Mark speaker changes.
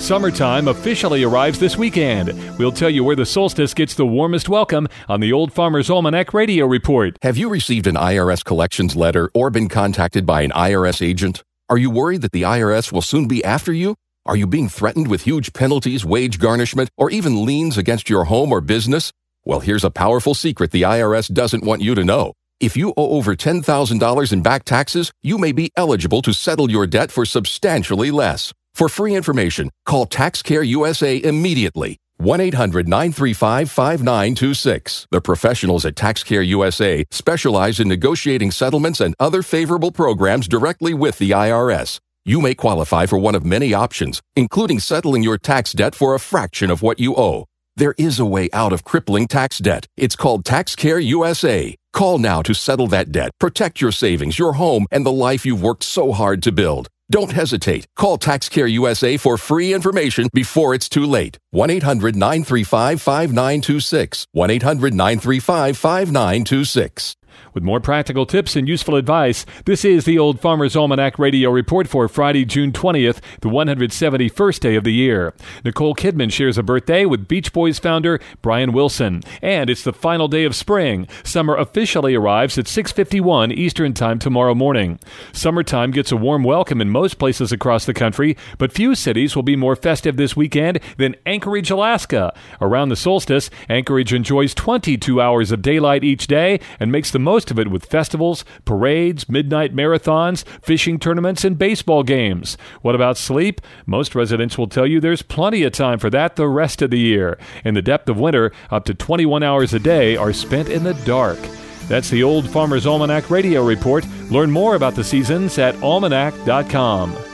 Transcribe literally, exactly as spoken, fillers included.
Speaker 1: Summertime officially arrives this weekend. We'll tell you where the solstice gets the warmest welcome on the Old Farmer's Almanac Radio Report.
Speaker 2: Have you received an I R S collections letter or been contacted by an I R S agent? Are you worried that the I R S will soon be after you? Are you being threatened with huge penalties, wage garnishment, or even liens against your home or business? Well, here's a powerful secret the I R S doesn't want you to know. If you owe over ten thousand dollars in back taxes, you may be eligible to settle your debt for substantially less. For free information, call TaxCare U S A immediately. one eight hundred nine three five five nine two six. The professionals at TaxCare U S A specialize in negotiating settlements and other favorable programs directly with the I R S. You may qualify for one of many options, including settling your tax debt for a fraction of what you owe. There is a way out of crippling tax debt. It's called TaxCare U S A. Call now to settle that debt, protect your savings, your home, and the life you've worked so hard to build. Don't hesitate. Call TaxCare U S A for free information before it's too late. one eight hundred nine three five five nine two six. one eight hundred nine three five five nine two six.
Speaker 1: With more practical tips and useful advice, this is the Old Farmer's Almanac Radio Report for Friday, June twentieth, the one hundred seventy-first day of the year. Nicole Kidman shares a birthday with Beach Boys founder Brian Wilson. And it's the final day of spring. Summer officially arrives at six fifty-one Eastern Time tomorrow morning. Summertime gets a warm welcome in most places across the country, but few cities will be more festive this weekend than Anchorage, Alaska. Around the solstice, Anchorage enjoys twenty-two hours of daylight each day and makes the most of it with festivals, parades, midnight marathons, fishing tournaments, and baseball games. What about sleep? Most residents will tell you there's plenty of time for that the rest of the year. In the depth of winter, up to twenty-one hours a day are spent in the dark. That's the Old Farmer's Almanac Radio Report. Learn more about the seasons at almanac dot com.